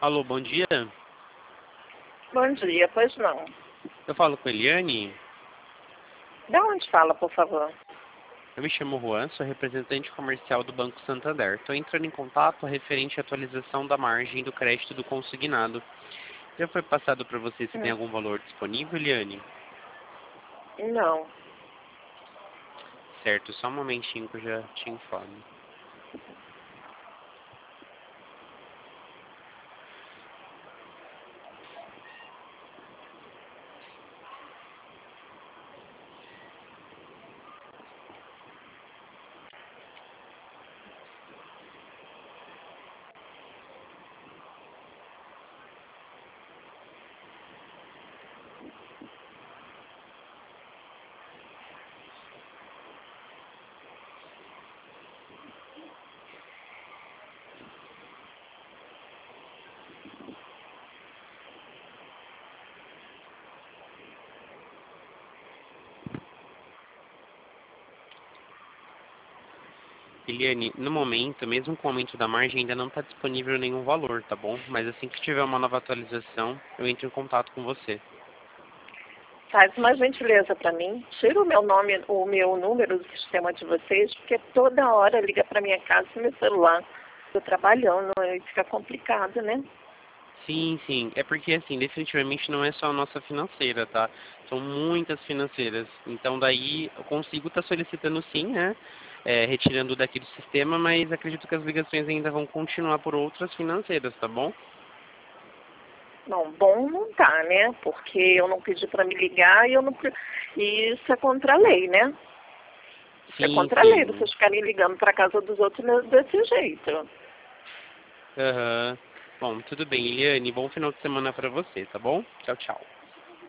Alô, bom dia. Bom dia, pois não. Eu falo com a Eliane. Da onde fala, por favor? Eu me chamo Juan, sou representante comercial do Banco Santander. Estou entrando em contato referente à atualização da margem do crédito do consignado. Já foi passado para você se tem algum valor disponível, Eliane? Não. Certo, só um momentinho que eu já te informo. Eliane, no momento, mesmo com o aumento da margem, ainda não está disponível nenhum valor, tá bom? Mas assim que tiver uma nova atualização, eu entro em contato com você. Faz uma gentileza para mim. Tira o meu nome, o meu número do sistema de vocês, porque toda hora liga para minha casa e meu celular. Estou trabalhando e fica complicado, né? Sim, sim. É porque, assim, definitivamente não é só a nossa financeira, tá? São muitas financeiras. Então, daí, eu consigo estar solicitando sim, né? Retirando daqui do sistema, mas acredito que as ligações ainda vão continuar por outras financeiras, tá bom? Não, bom não tá, né? Porque eu não pedi para me ligar e eu não. E isso é contra a lei, né? Isso é Sim, contra a lei, sim. vocês ficarem ligando para casa dos outros desse jeito. Aham. Bom, tudo bem, Eliane. Bom final de semana pra você, tá bom? Tchau, tchau.